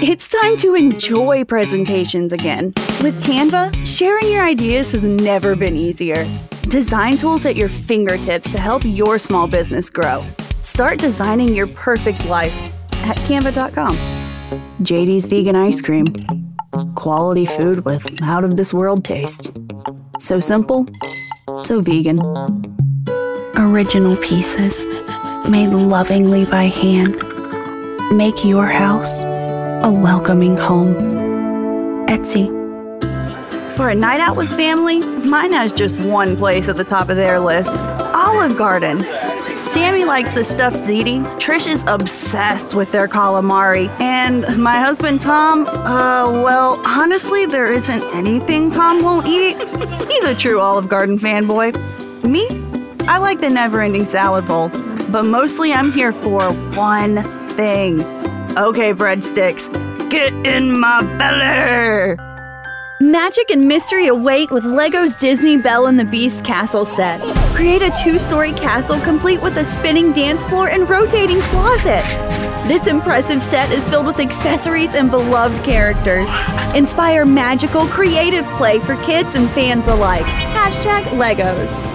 It's time to enjoy presentations again. With Canva, sharing your ideas has never been easier. Design tools at your fingertips to help your small business grow. Start designing your perfect life at canva.com. JD's Vegan Ice Cream. Quality food with out-of-this-world taste. So simple, so vegan. Original pieces, made lovingly by hand. Make your house a welcoming home. Etsy. For a night out with family, mine has just one place at the top of their list. Olive Garden. Sammy likes the stuffed ziti, Trish is obsessed with their calamari, and my husband Tom, well, honestly, there isn't anything Tom won't eat. He's a true Olive Garden fanboy. Me? I like the never-ending salad bowl, but mostly I'm here for one thing. Okay, breadsticks, get in my belly! Magic and mystery await with LEGO's Disney Belle and the Beast castle set. Create a 2-story castle complete with a spinning dance floor and rotating closet. This impressive set is filled with accessories and beloved characters. Inspire magical, creative play for kids and fans alike. #Legos.